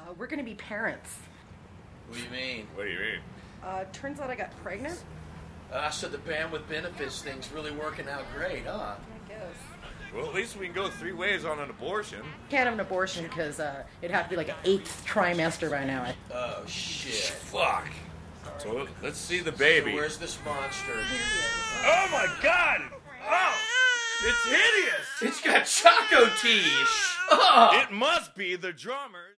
We're gonna be parents. What do you mean? What do you mean? Turns out I got pregnant. So the band with benefits thing's really working out great, huh? I guess. Well, at least we can go 3 ways on an abortion. Can't have an abortion because it'd have to be like an 8th trimester by now. Oh, shit. Fuck. So let's see the So baby. where's this monster? Oh my god! Oh! It's hideous! It's got Choco Tish! Oh! It must be the drummer.